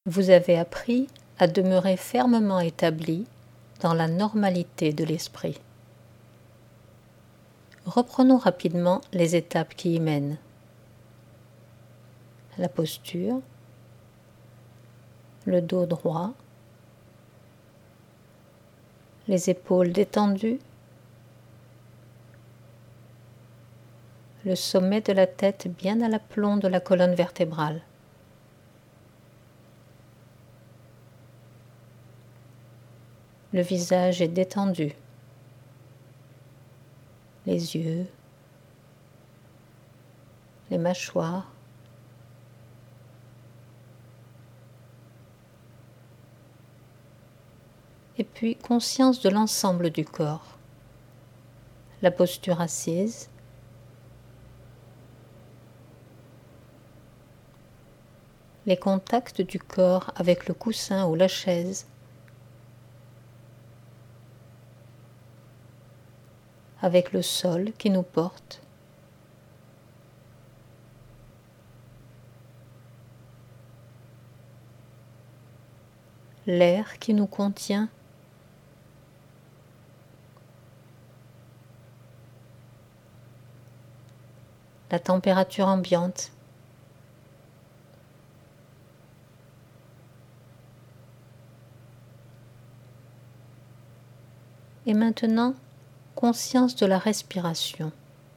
Vous avez appris à demeurer fermement établi dans la normalité de l'esprit. Reprenons rapidement les étapes qui y mènent. La posture, le dos droit, les épaules détendues, le sommet de la tête bien à l'aplomb de la colonne vertébrale. Le visage est détendu, les yeux, les mâchoires, et puis conscience de l'ensemble du corps. La posture assise, les contacts du corps avec le coussin ou la chaise, avec le sol qui nous porte, l'air qui nous contient, la température ambiante. Et maintenant, conscience de la respiration.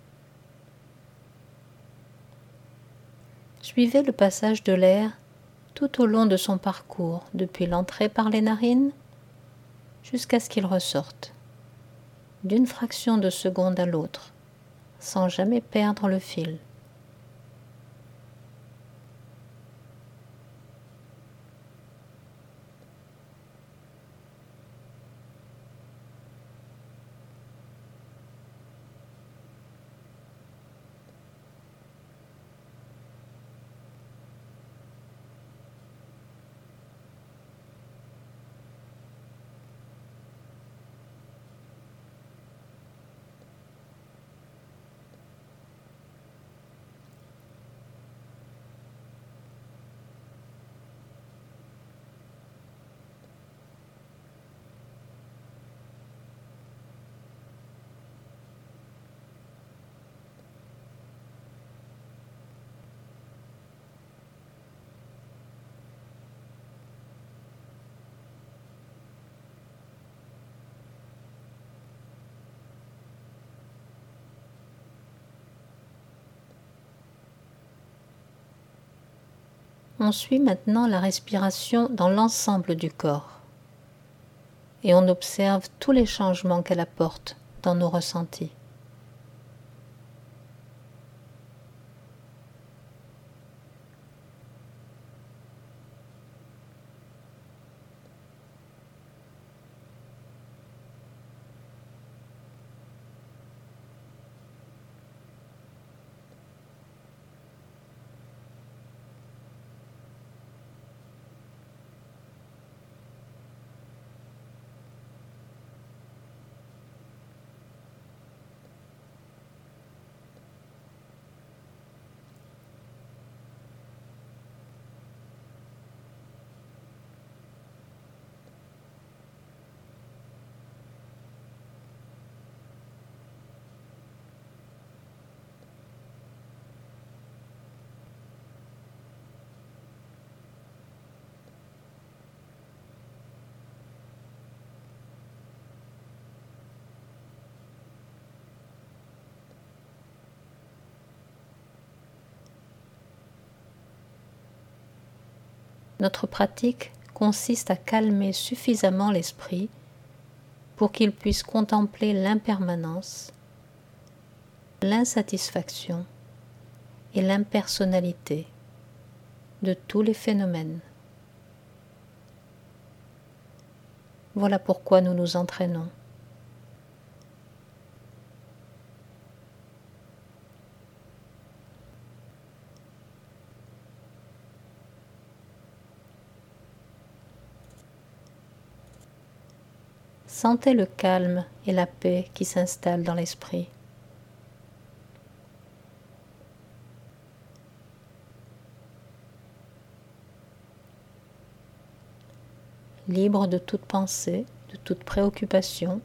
Suivez le passage de l'air tout au long de son parcours, depuis l'entrée par les narines jusqu'à ce qu'il ressorte, d'une fraction de seconde à l'autre, sans jamais perdre le fil. On suit maintenant la respiration dans l'ensemble du corps et on observe tous les changements qu'elle apporte dans nos ressentis. Notre pratique consiste à calmer suffisamment l'esprit pour qu'il puisse contempler l'impermanence, l'insatisfaction et l'impersonnalité de tous les phénomènes. Voilà pourquoi nous nous entraînons. Sentez le calme et la paix qui s'installent dans l'esprit. libre de toute pensée, de toute préoccupation.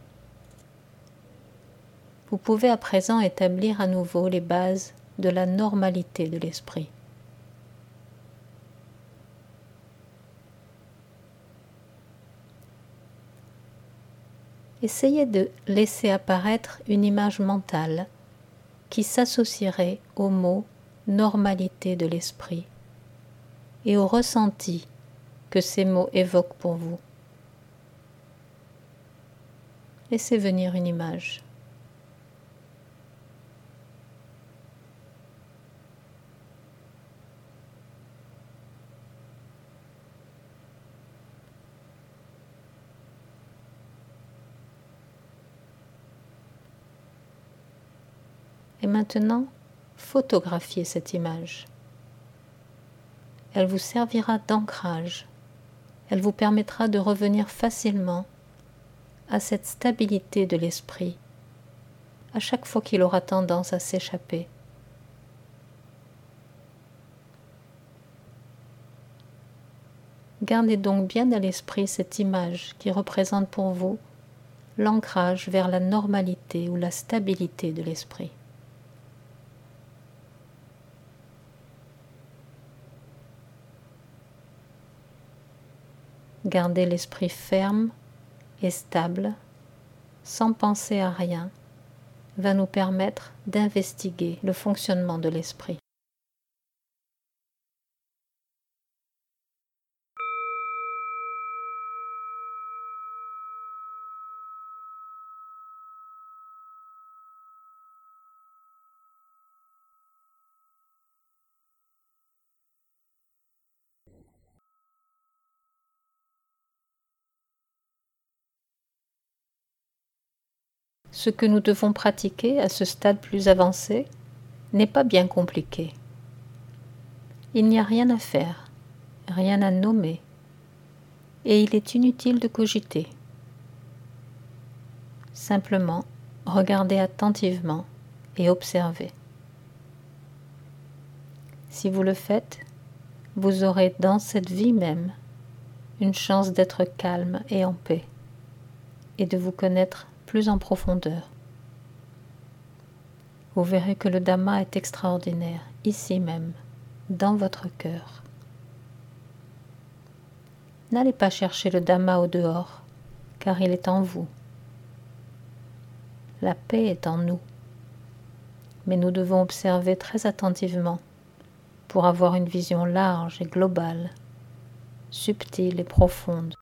Vous pouvez à présent établir à nouveau les bases de la normalité de l'esprit. Essayez de laisser apparaître une image mentale qui s'associerait au mot normalité de l'esprit et au ressenti que ces mots évoquent pour vous. Laissez venir une image. Et maintenant, photographiez cette image. Elle vous servira d'ancrage. Elle vous permettra de revenir facilement à cette stabilité de l'esprit à chaque fois qu'il aura tendance à s'échapper. Gardez donc bien à l'esprit cette image qui représente pour vous l'ancrage vers la normalité ou la stabilité de l'esprit. Garder l'esprit ferme et stable, sans penser à rien, va nous permettre d'investiguer le fonctionnement de l'esprit. Ce que nous devons pratiquer à ce stade plus avancé n'est pas bien compliqué. Il n'y a rien à faire, rien à nommer, et il est inutile de cogiter. Simplement, regardez attentivement et observez. Si vous le faites, vous aurez dans cette vie même une chance d'être calme et en paix, et de vous connaître plus en profondeur. Vous verrez que le Dhamma est extraordinaire, ici même, dans votre cœur. N'allez pas chercher le Dhamma au dehors, car il est en vous. La paix est en nous, mais nous devons observer très attentivement pour avoir une vision large et globale, subtile et profonde.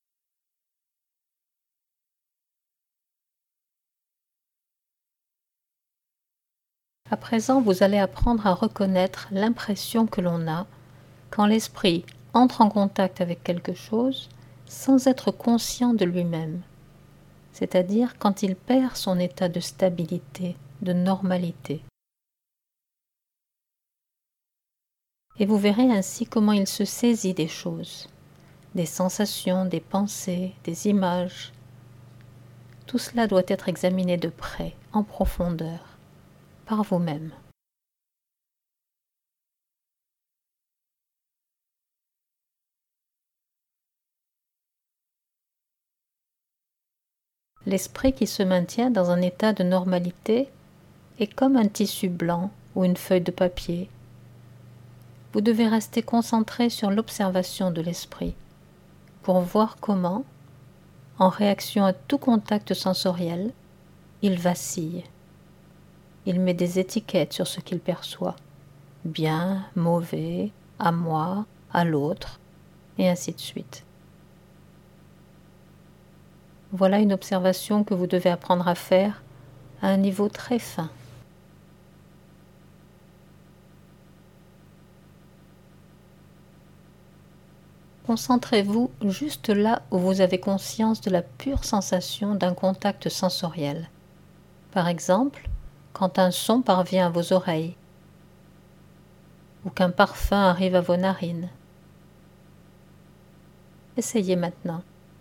À présent, vous allez apprendre à reconnaître l'impression que l'on a quand l'esprit entre en contact avec quelque chose sans être conscient de lui-même, c'est-à-dire quand il perd son état de stabilité, de normalité. Et vous verrez ainsi comment il se saisit des choses, des sensations, des pensées, des images. Tout cela doit être examiné de près, en profondeur, par vous-même. L'esprit qui se maintient dans un état de normalité est comme un tissu blanc ou une feuille de papier. Vous devez rester concentré sur l'observation de l'esprit pour voir comment, en réaction à tout contact sensoriel, il vacille. Il met des étiquettes sur ce qu'il perçoit, bien, mauvais, à moi, à l'autre, et ainsi de suite. Voilà une observation que vous devez apprendre à faire à un niveau très fin. Concentrez-vous juste là où vous avez conscience de la pure sensation d'un contact sensoriel. Par exemple, quand un son parvient à vos oreilles ou qu'un parfum arrive à vos narines. Essayez maintenant.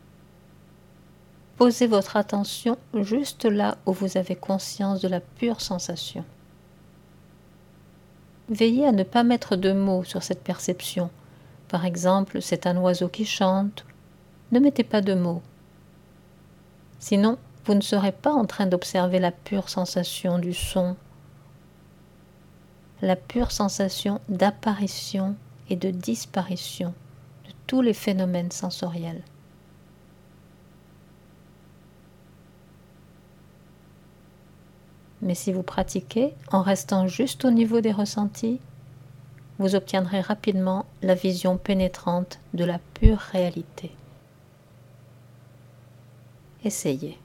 Posez votre attention juste là où vous avez conscience de la pure sensation. Veillez à ne pas mettre de mots sur cette perception. Par exemple, c'est un oiseau qui chante, Ne mettez pas de mots. Sinon, vous ne serez pas en train d'observer la pure sensation du son, la pure sensation d'apparition et de disparition de tous les phénomènes sensoriels. Mais si vous pratiquez en restant juste au niveau des ressentis, vous obtiendrez rapidement la vision pénétrante de la pure réalité. Essayez.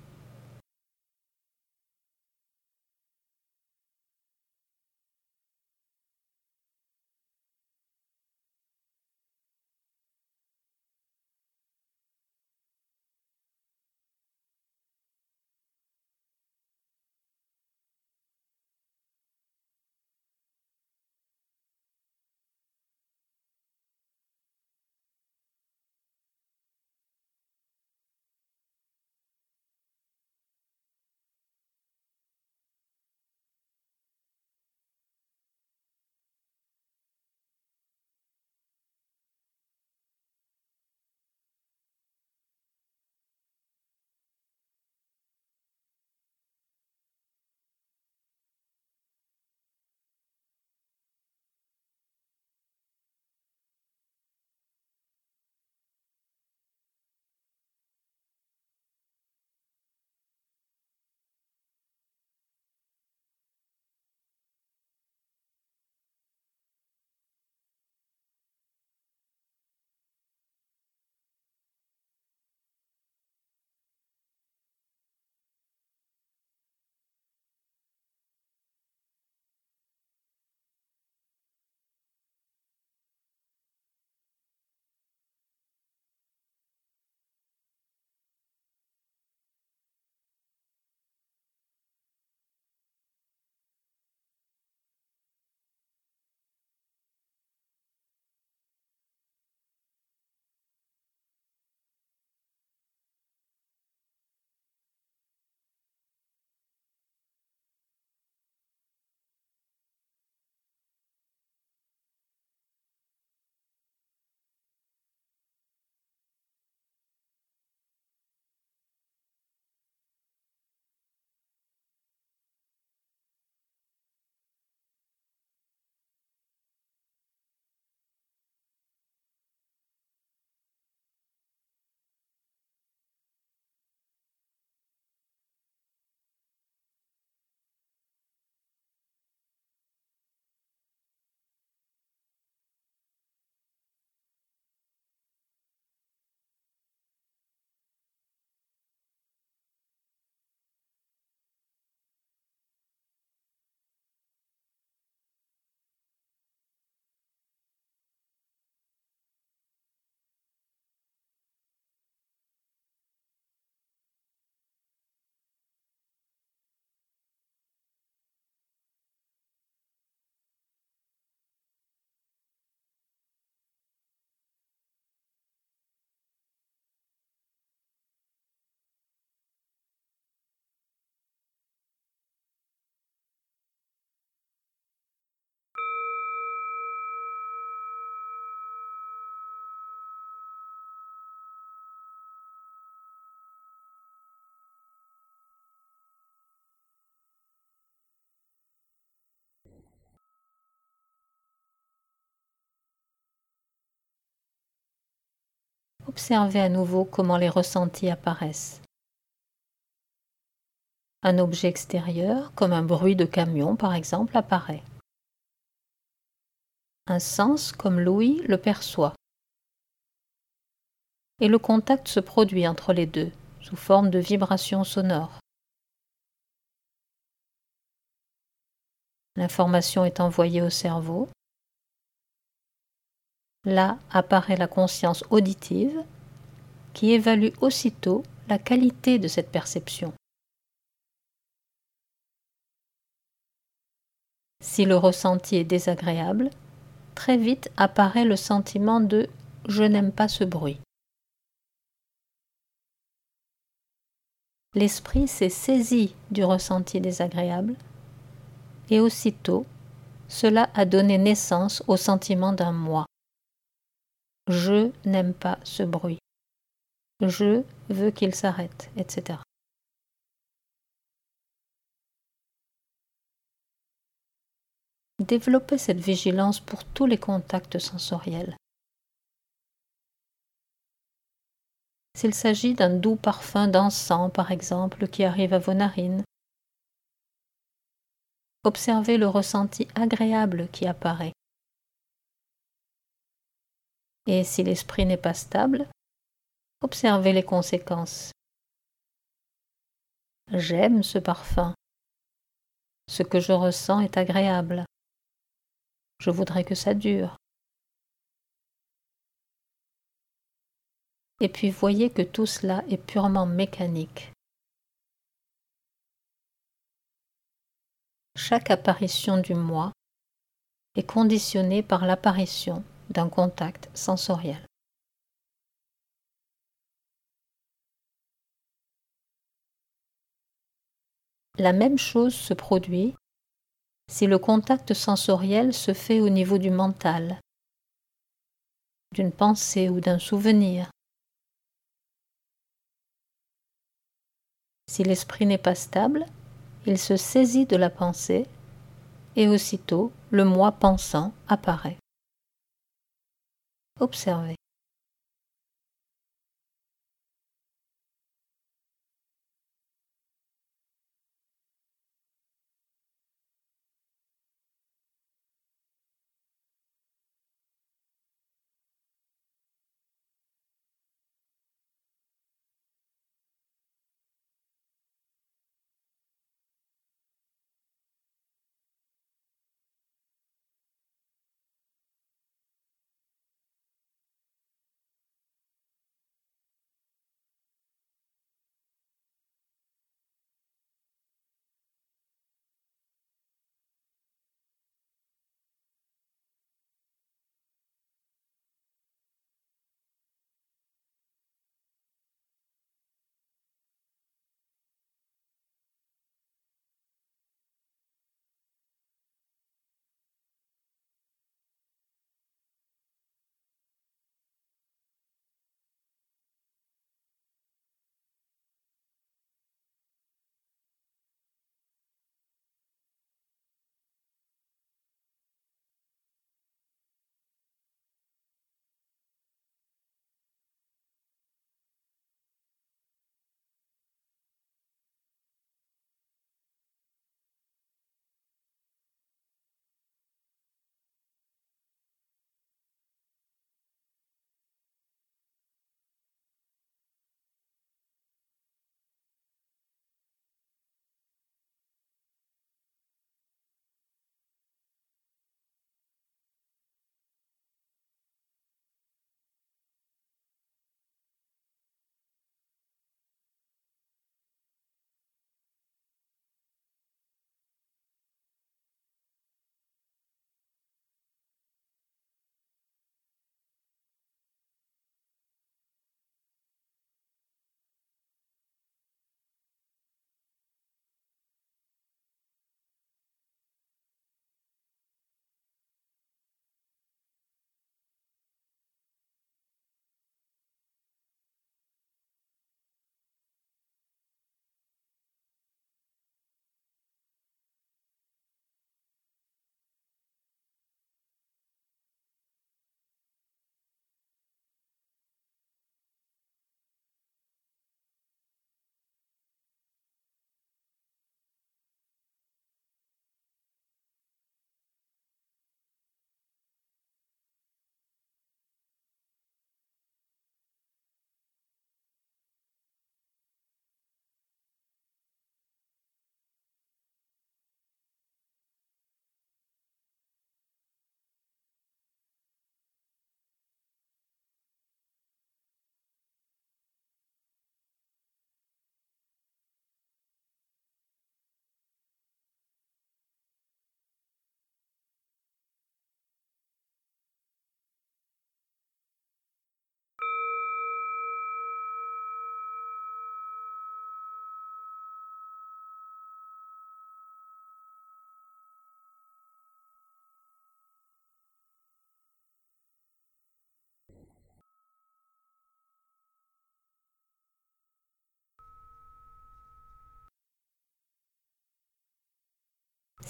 Observez à nouveau comment les ressentis apparaissent. Un objet extérieur, comme un bruit de camion par exemple, apparaît. Un sens comme l'ouïe le perçoit. Et le contact se produit entre les deux, sous forme de vibrations sonores. L'information est envoyée au cerveau. Là apparaît la conscience auditive qui évalue aussitôt la qualité de cette perception. Si le ressenti est désagréable, très vite apparaît le sentiment de « je n'aime pas ce bruit ». L'esprit s'est saisi du ressenti désagréable et aussitôt, cela a donné naissance au sentiment d'un moi. Je n'aime pas ce bruit. je veux qu'il s'arrête, etc. Développez cette vigilance pour tous les contacts sensoriels. S'il s'agit d'un doux parfum d'encens, par exemple, qui arrive à vos narines, observez le ressenti agréable qui apparaît. Et si l'esprit n'est pas stable, observez les conséquences. J'aime ce parfum. Ce que je ressens est agréable. Je voudrais que ça dure. Et puis voyez que tout cela est purement mécanique. Chaque apparition du moi est conditionnée par l'apparition d'un contact sensoriel. La même chose se produit si le contact sensoriel se fait au niveau du mental, d'une pensée ou d'un souvenir. Si l'esprit n'est pas stable, il se saisit de la pensée et aussitôt le moi pensant apparaît. Observez.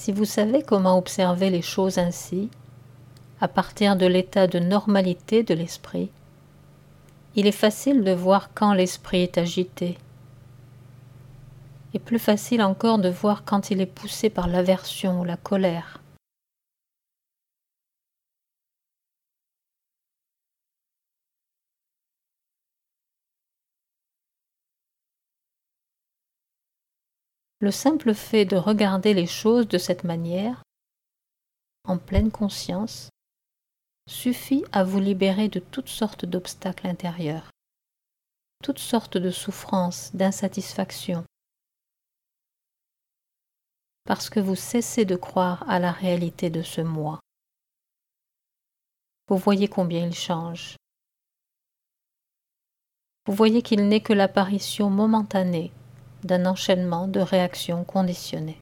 Si vous savez comment observer les choses ainsi, à partir de l'état de normalité de l'esprit, il est facile de voir quand l'esprit est agité, et plus facile encore de voir quand il est poussé par l'aversion ou la colère. Le simple fait de regarder les choses de cette manière, en pleine conscience, suffit à vous libérer de toutes sortes d'obstacles intérieurs, toutes sortes de souffrances, d'insatisfactions, parce que vous cessez de croire à la réalité de ce moi. Vous voyez combien il change. Vous voyez qu'il n'est que l'apparition momentanée d'un enchaînement de réactions conditionnées.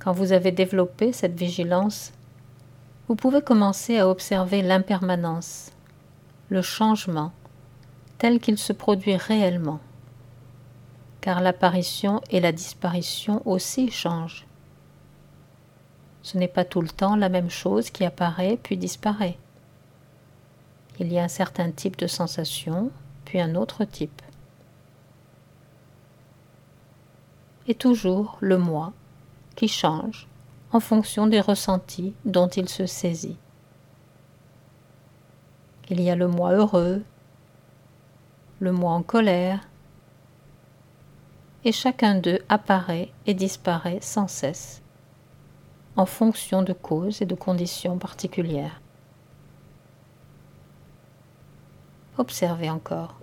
Quand vous avez développé cette vigilance, vous pouvez commencer à observer l'impermanence, le changement, tel qu'il se produit réellement, car l'apparition et la disparition aussi changent. Ce n'est pas tout le temps la même chose qui apparaît puis disparaît. Il y a un certain type de sensation, puis un autre type. Et toujours le moi qui change en fonction des ressentis dont il se saisit. Il y a le moi heureux, le moi en colère, et chacun d'eux apparaît et disparaît sans cesse, en fonction de causes et de conditions particulières. Observez encore.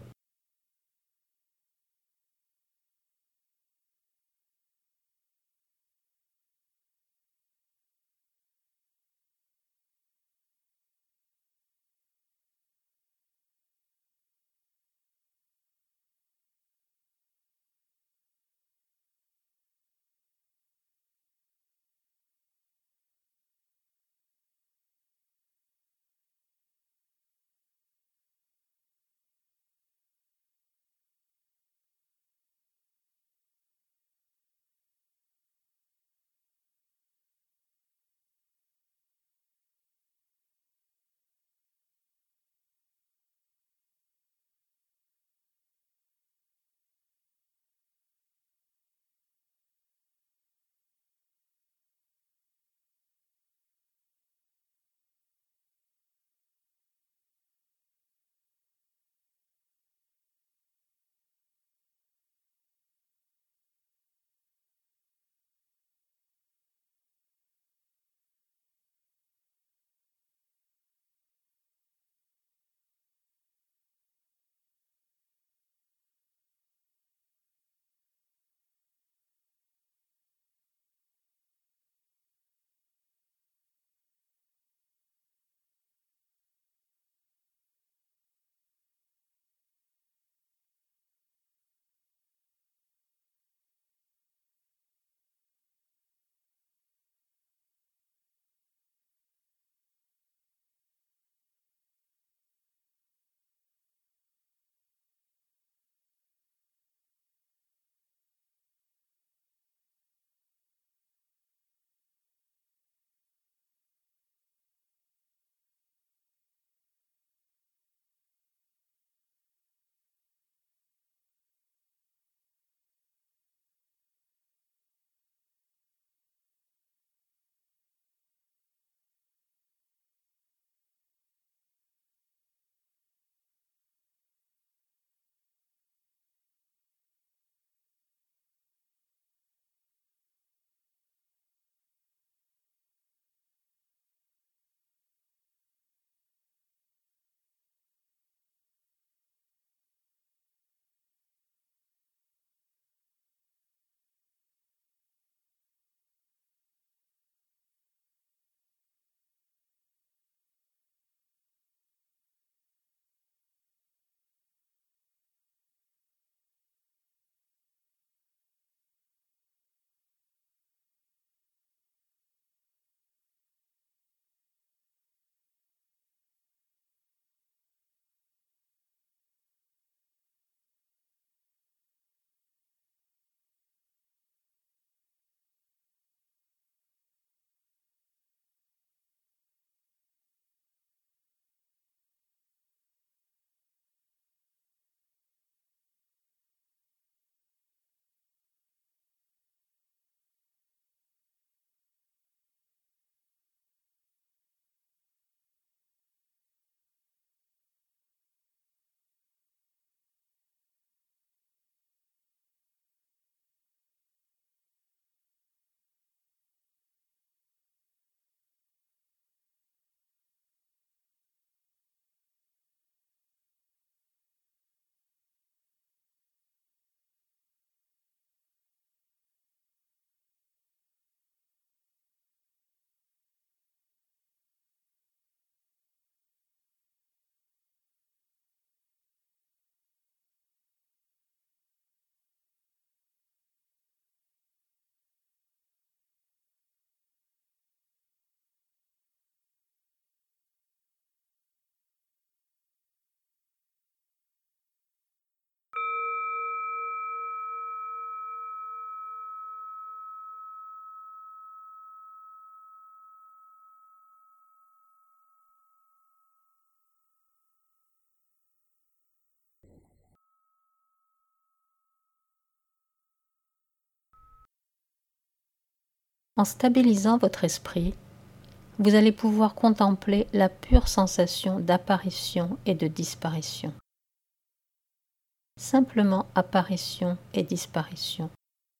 En stabilisant votre esprit, vous allez pouvoir contempler la pure sensation d'apparition et de disparition. Simplement apparition et disparition,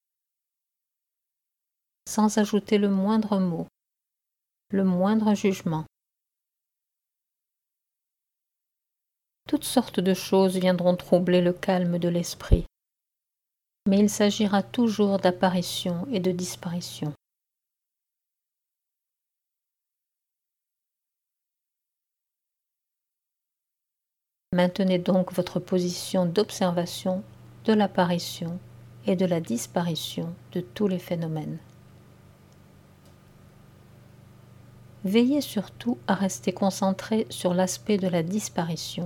sans ajouter le moindre mot, le moindre jugement. Toutes sortes de choses viendront troubler le calme de l'esprit, mais il s'agira toujours d'apparition et de disparition. Maintenez donc votre position d'observation de l'apparition et de la disparition de tous les phénomènes. Veillez surtout à rester concentré sur l'aspect de la disparition.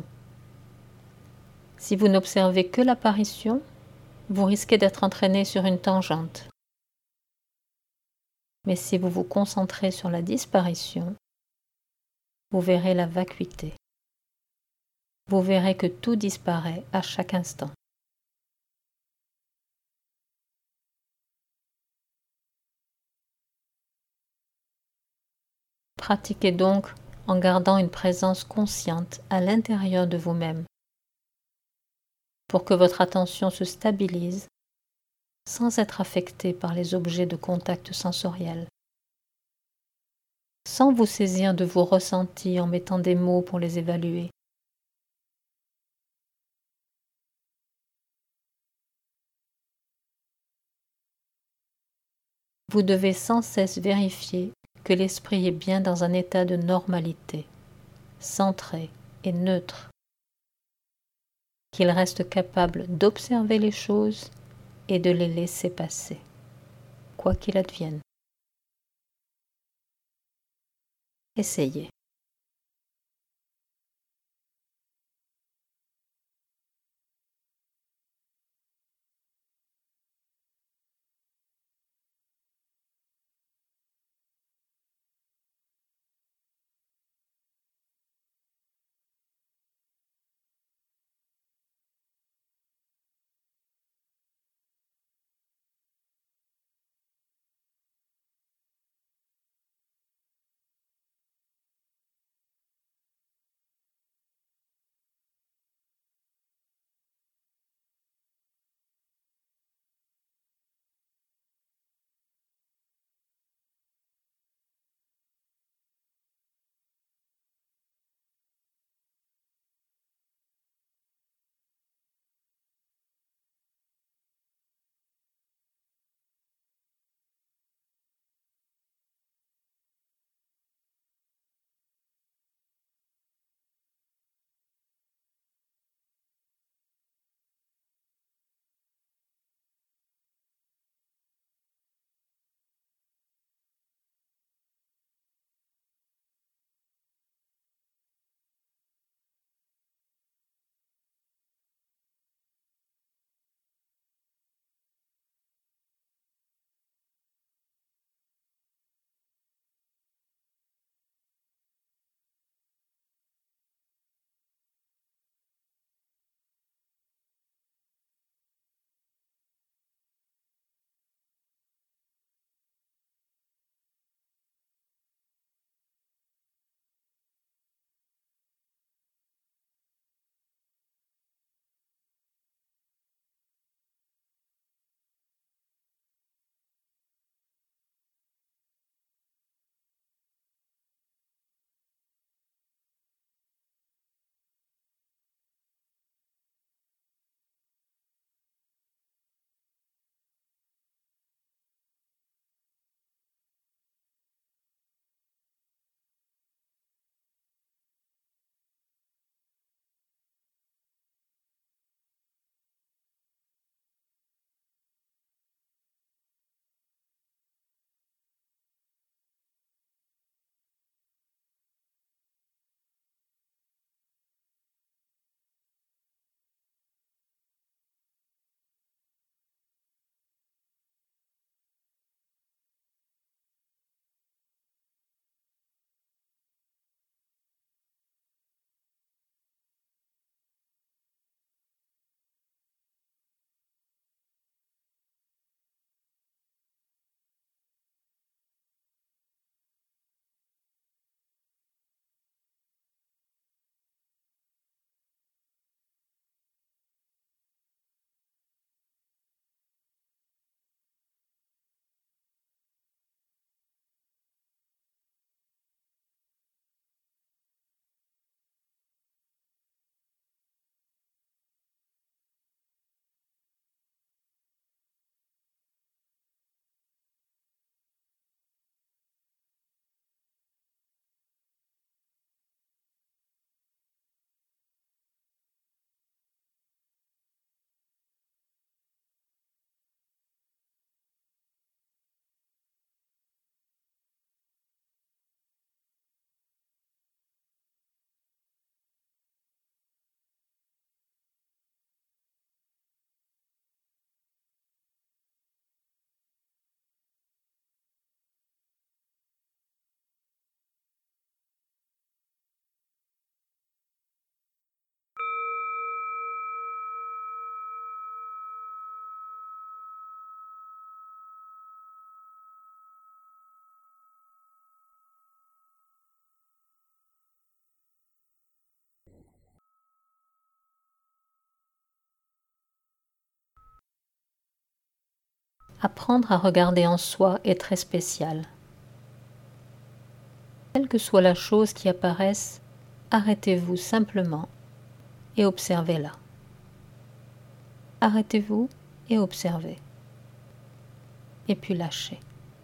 Si vous n'observez que l'apparition, vous risquez d'être entraîné sur une tangente. Mais si vous vous concentrez sur la disparition, vous verrez la vacuité. Vous verrez que tout disparaît à chaque instant. Pratiquez donc en gardant une présence consciente à l'intérieur de vous-même pour que votre attention se stabilise sans être affectée par les objets de contact sensoriel, sans vous saisir de vos ressentis en mettant des mots pour les évaluer. Vous devez sans cesse vérifier que l'esprit est bien dans un état de normalité, centré et neutre, qu'il reste capable d'observer les choses et de les laisser passer, quoi qu'il advienne. Essayez. Apprendre à regarder en soi est très spécial. Quelle que soit la chose qui apparaisse, arrêtez-vous simplement et observez-la. Arrêtez-vous et observez. Et puis lâchez.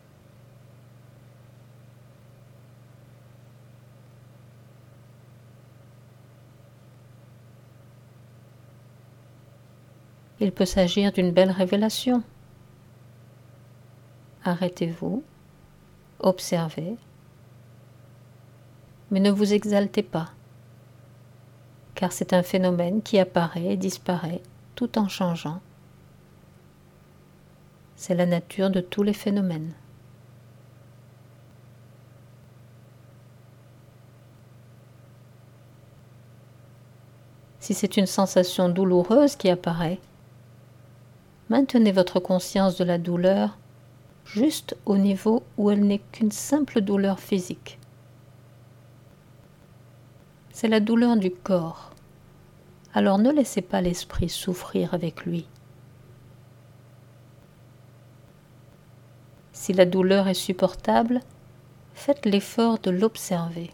Il peut s'agir d'une belle révélation. Arrêtez-vous, observez, mais ne vous exaltez pas, car c'est un phénomène qui apparaît et disparaît tout en changeant. C'est la nature de tous les phénomènes. Si c'est une sensation douloureuse qui apparaît, maintenez votre conscience de la douleur juste au niveau où elle n'est qu'une simple douleur physique. C'est la douleur du corps. Alors ne laissez pas l'esprit souffrir avec lui. Si la douleur est supportable, faites l'effort de l'observer.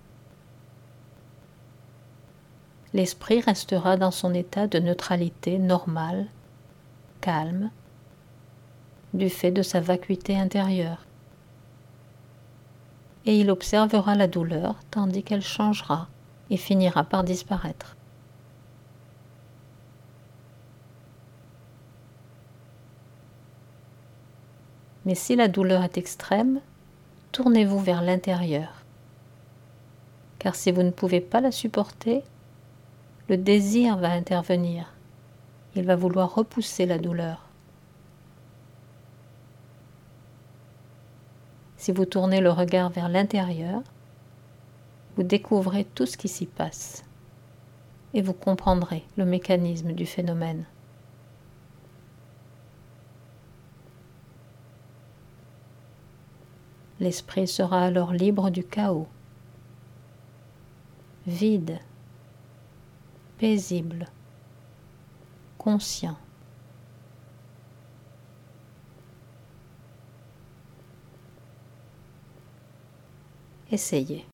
L'esprit restera dans son état de neutralité normale, calme, du fait de sa vacuité intérieure. Et il observera la douleur tandis qu'elle changera et finira par disparaître. Mais si la douleur est extrême, tournez-vous vers l'intérieur. Car si vous ne pouvez pas la supporter, le désir va intervenir. Il va vouloir repousser la douleur. Si vous tournez le regard vers l'intérieur, vous découvrez tout ce qui s'y passe et vous comprendrez le mécanisme du phénomène. L'esprit sera alors libre du chaos, vide, paisible, conscient. Essayez.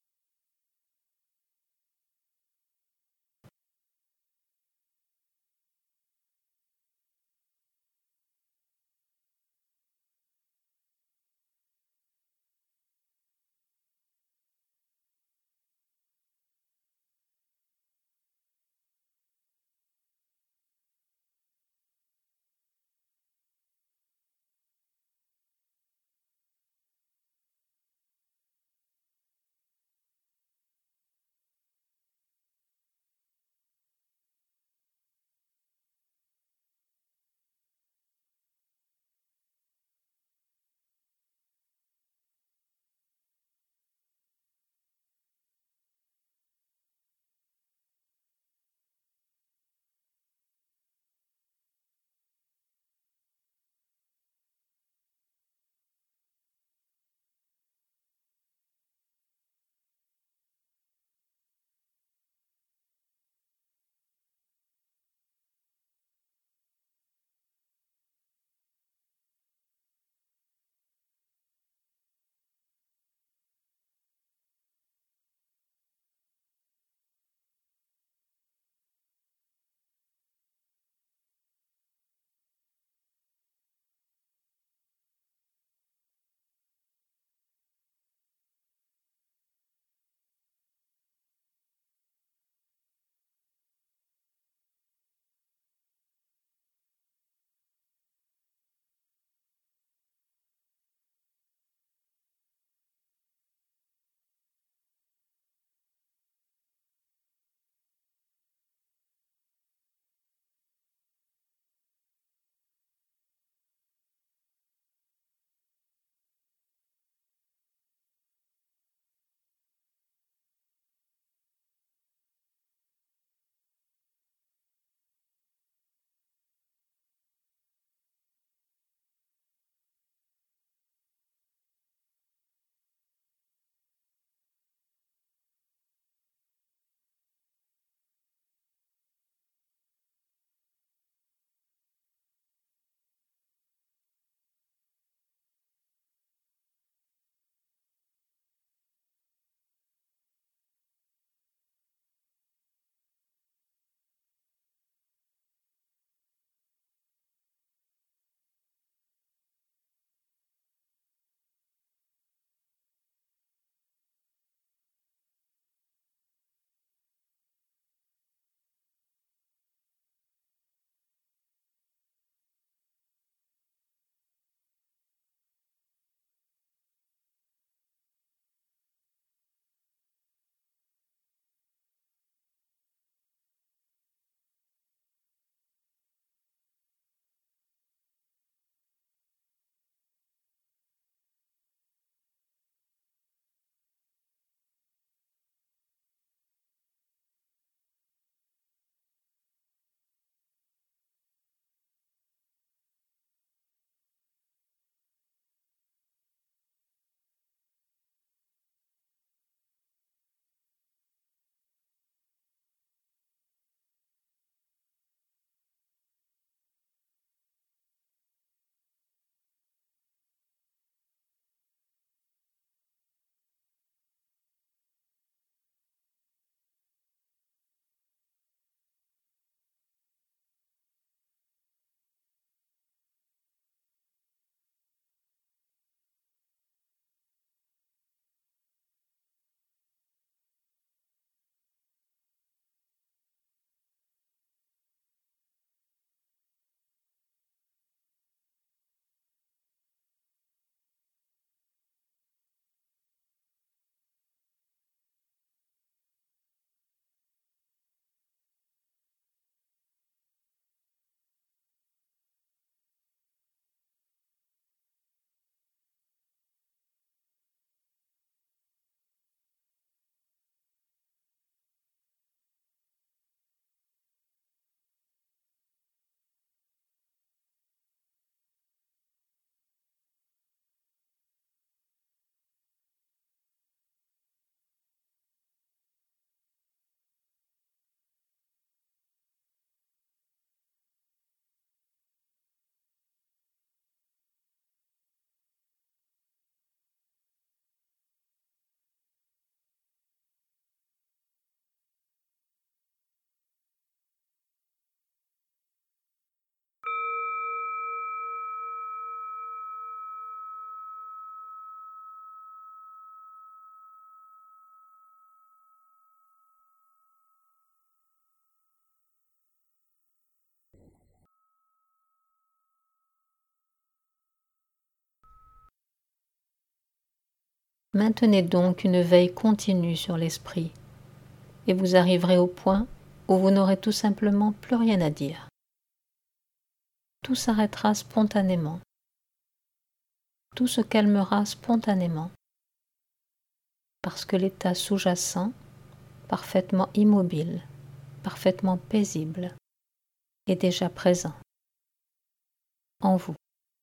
Maintenez donc une veille continue sur l'esprit, et vous arriverez au point où vous n'aurez tout simplement plus rien à dire. Tout s'arrêtera spontanément. Tout se calmera spontanément, parce que l'état sous-jacent, parfaitement immobile, parfaitement paisible, est déjà présent en vous.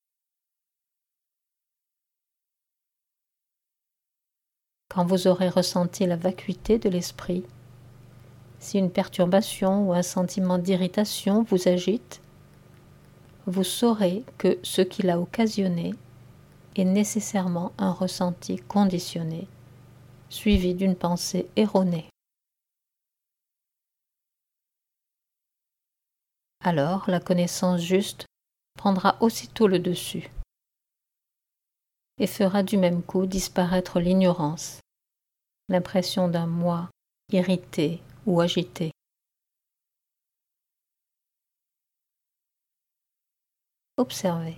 Quand vous aurez ressenti la vacuité de l'esprit, si une perturbation ou un sentiment d'irritation vous agite, vous saurez que ce qui l'a occasionné est nécessairement un ressenti conditionné, suivi d'une pensée erronée. Alors la connaissance juste prendra aussitôt le dessus et fera du même coup disparaître l'ignorance, l'impression d'un moi irrité ou agité. Observez.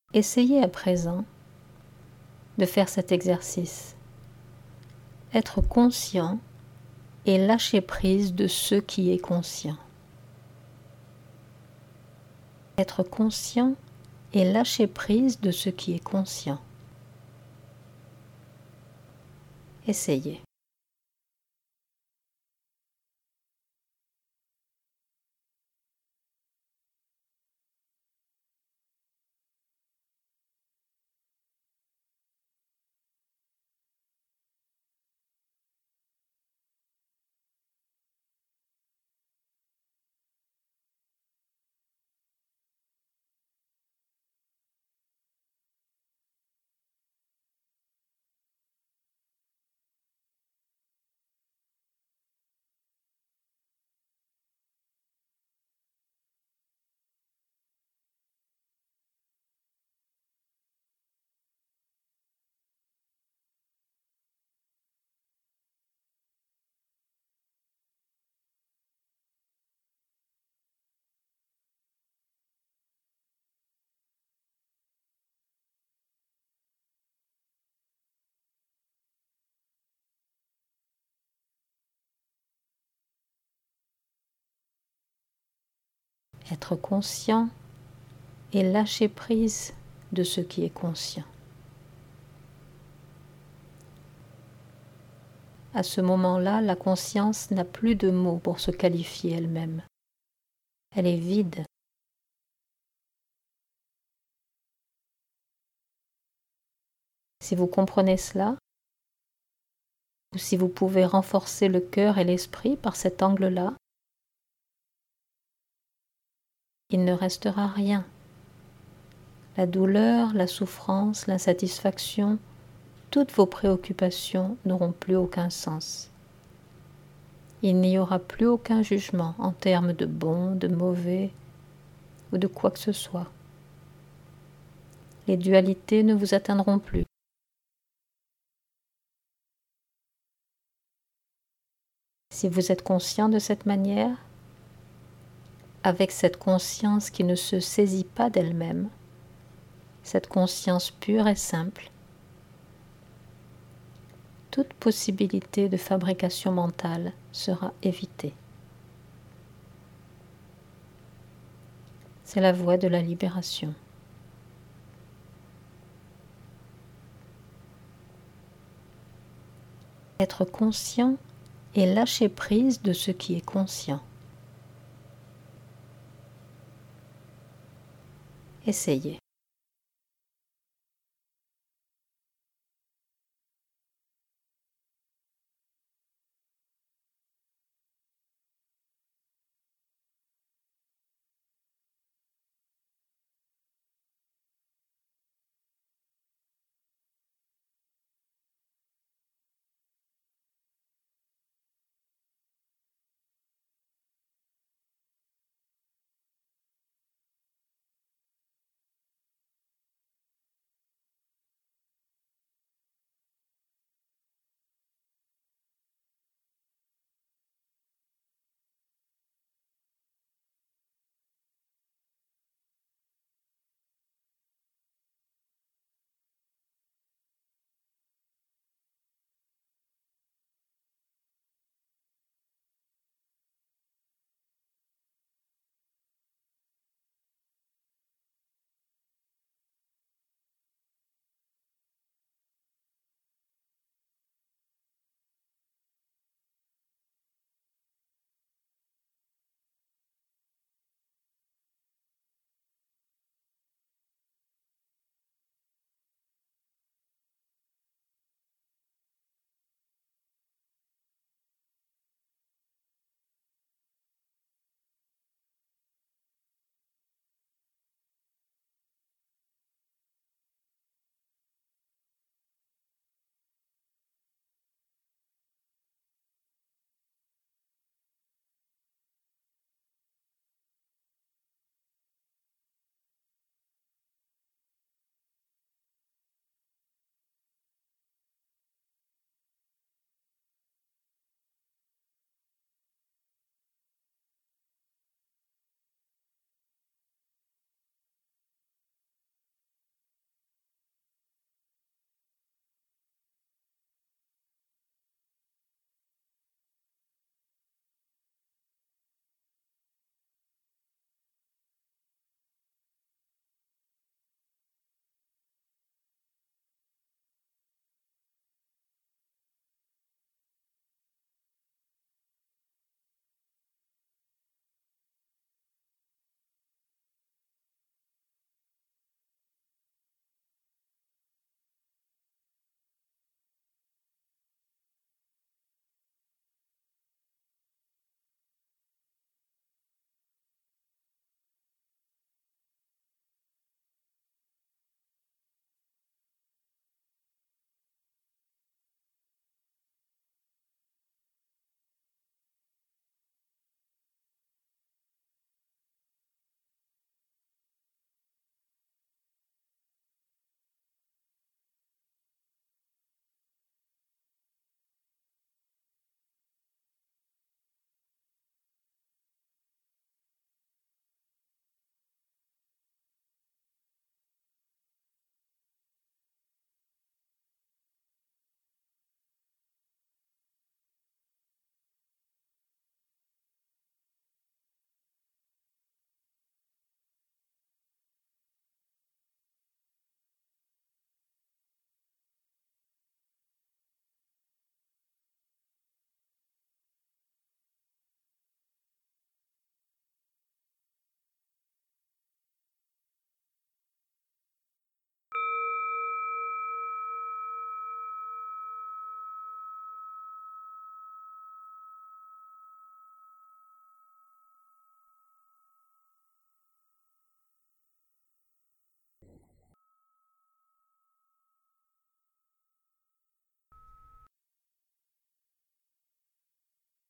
Essayez à présent de faire cet exercice. Être conscient et lâcher prise de ce qui est conscient. Être conscient et lâcher prise de ce qui est conscient. Essayez. Être conscient et lâcher prise de ce qui est conscient. À ce moment-là, la conscience n'a plus de mots pour se qualifier elle-même. Elle est vide. Si vous comprenez cela, ou si vous pouvez renforcer le cœur et l'esprit par cet angle-là, il ne restera rien. La douleur, la souffrance, l'insatisfaction, toutes vos préoccupations n'auront plus aucun sens. Il n'y aura plus aucun jugement en termes de bon, de mauvais ou de quoi que ce soit. Les dualités ne vous atteindront plus. Si vous êtes conscient de cette manière, avec cette conscience qui ne se saisit pas d'elle-même, cette conscience pure et simple, toute possibilité de fabrication mentale sera évitée. C'est la voie de la libération. Être conscient et lâcher prise de ce qui est conscient. Essayez.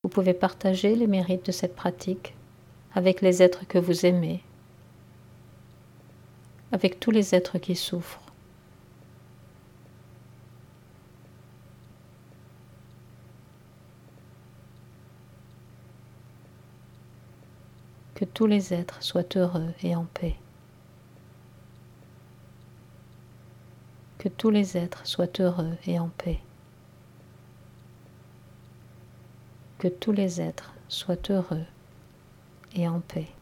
Vous pouvez partager les mérites de cette pratique avec les êtres que vous aimez, avec tous les êtres qui souffrent. Que tous les êtres soient heureux et en paix. Que tous les êtres soient heureux et en paix. Que tous les êtres soient heureux et en paix.